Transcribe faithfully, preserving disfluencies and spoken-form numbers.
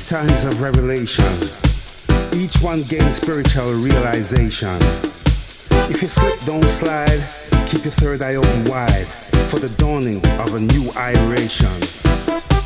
times of revelation. Each one gains spiritual realization. If you slip, don't slide. Keep your third eye open wide for the dawning of a new iration.